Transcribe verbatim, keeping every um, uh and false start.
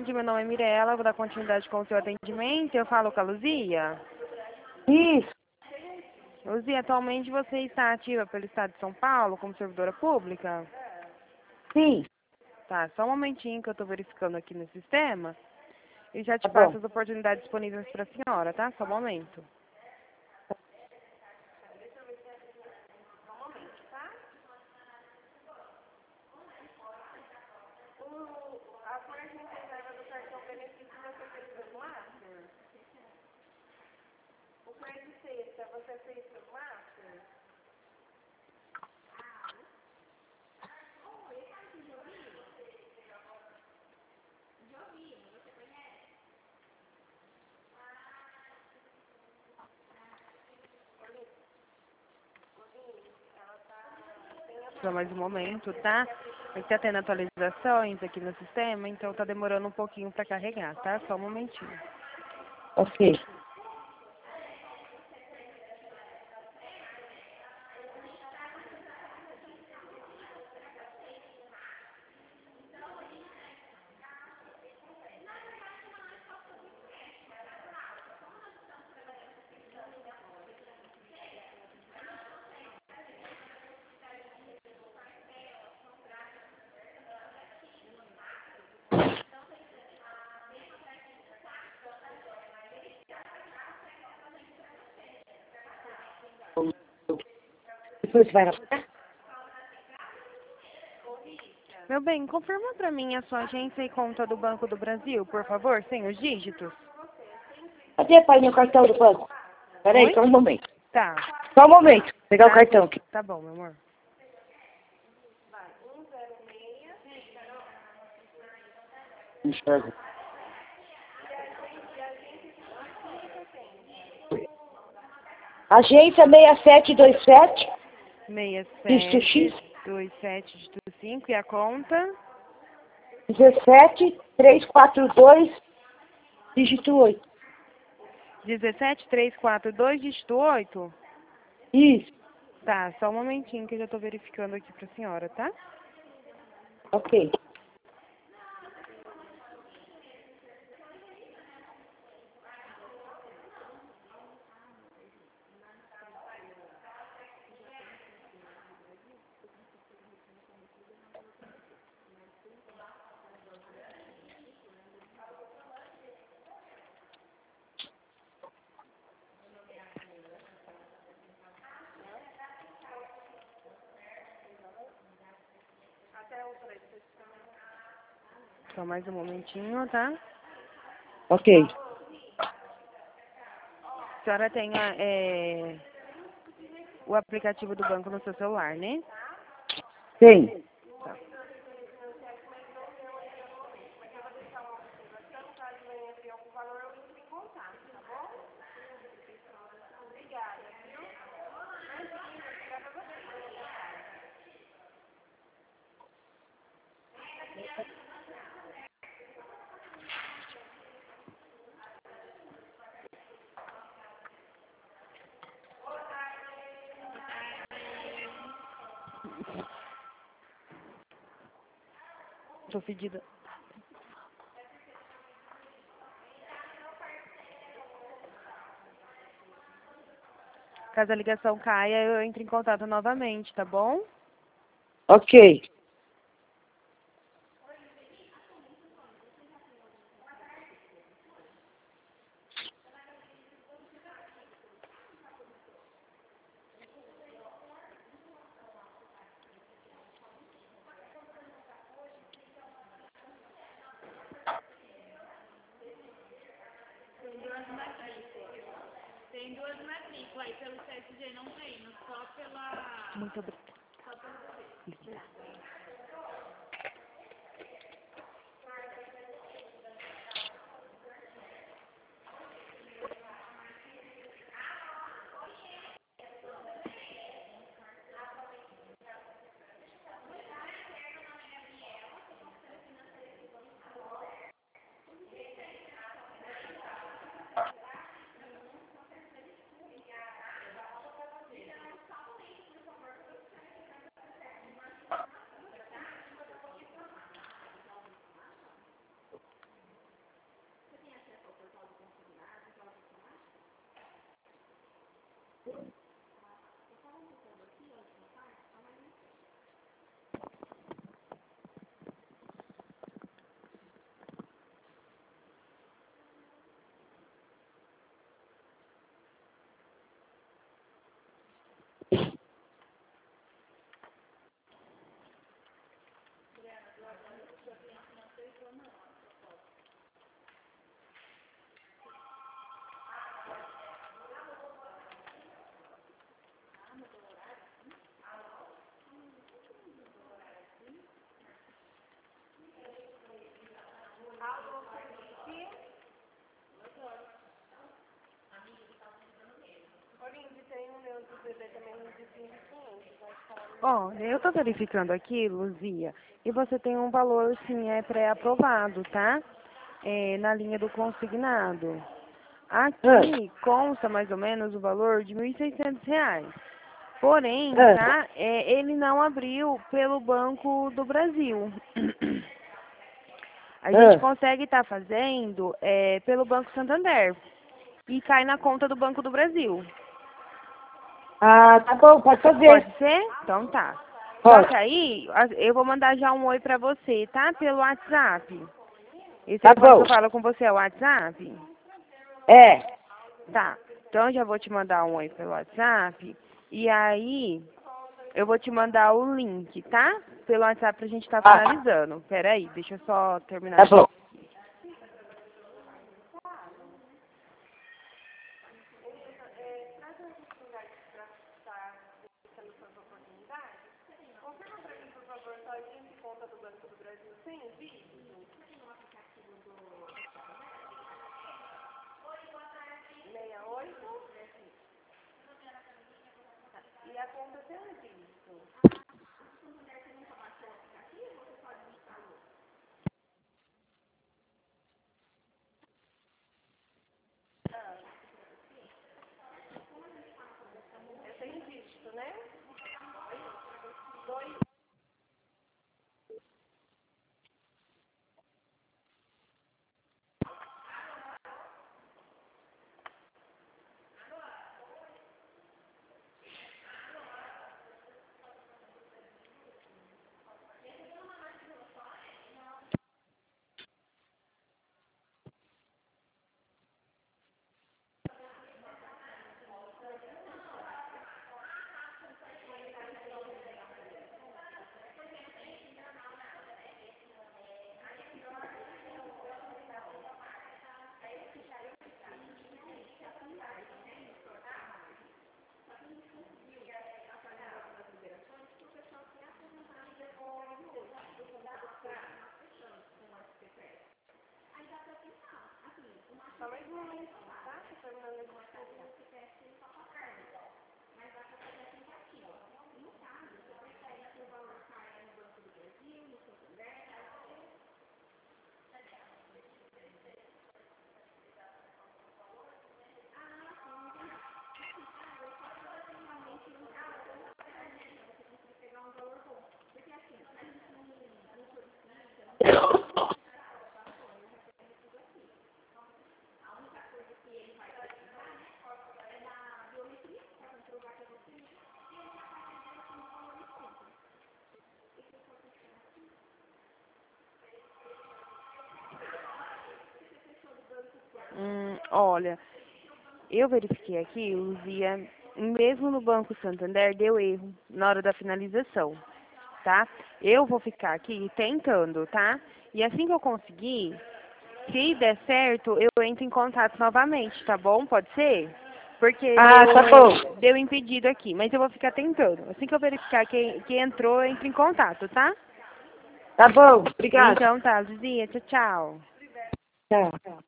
tarde, meu nome é Mirella, vou dar continuidade com o seu atendimento. Eu falo com a Luzia. Isso. Luzia, atualmente você está ativa pelo Estado de São Paulo como servidora pública? Sim. Tá, só um momentinho que eu estou verificando aqui no sistema e já te Tá passo bom. as oportunidades disponíveis para a senhora, tá? Só um momento. Só mais um momento, tá? É que tá tendo atualizações aqui no sistema, então tá demorando um pouquinho para carregar, tá? Só um momentinho. Ok. Depois você vai lá. Meu bem, confirma para mim a sua agência e conta do Banco do Brasil, por favor, sem os dígitos. Cadê, pai, meu cartão do banco? Peraí, Oi? só um momento. Tá. Só um momento. Vou pegar Tá, o cartão aqui. tá bom, meu amor. Enxerga. Agência seis sete dois sete. seis Dígito sete X. dois sete dígito cinco e a conta? dezessete trezentos e quarenta e dois. Dígito oito. dezessete trezentos e quarenta e dois dígito oito? Isso. Tá, só um momentinho que eu já tô verificando aqui pra senhora, tá? Ok. Só mais um momentinho, tá? Ok. A senhora tem a, é, o aplicativo do banco no seu celular, né? Tem. Tô pedida. Caso a ligação caia, eu entro em contato novamente, tá bom? Ok. Tem duas matrículas, aí pelo C S G não tem, só pela... Muito obrigada. Ó, eu tô verificando aqui, Luzia, e você tem um valor, sim, é pré-aprovado, tá? É, na linha do consignado. Aqui consta mais ou menos o valor de mil e seiscentos reais. Porém, tá? É, ele não abriu pelo Banco do Brasil. A gente consegue estar fazendo é, pelo Banco Santander. E cai na conta do Banco do Brasil. Ah, tá bom, pode fazer. Pode ser? Então tá. Pode. Só que aí, eu vou mandar já um oi pra você, tá? Pelo WhatsApp. Esse Tá telefone que bom. eu falo com você é o WhatsApp? É. Tá. Então eu já vou te mandar um oi pelo WhatsApp. E aí, eu vou te mandar o link, tá? Pelo WhatsApp pra gente estar tá finalizando. Pera aí, deixa eu só terminar. Tá bom. Hum, olha, eu verifiquei aqui, Luzia, mesmo no Banco Santander deu erro na hora da finalização, tá? Eu vou ficar aqui tentando, tá? E assim que eu conseguir, se der certo, eu entro em contato novamente, tá bom? Pode ser? Porque Ah, deu, tá bom. deu impedido aqui, mas eu vou ficar tentando. Assim que eu verificar que, que entrou, eu entro em contato, tá? Tá bom, obrigada. Então tá, Luzia, tchau, tchau. Tchau.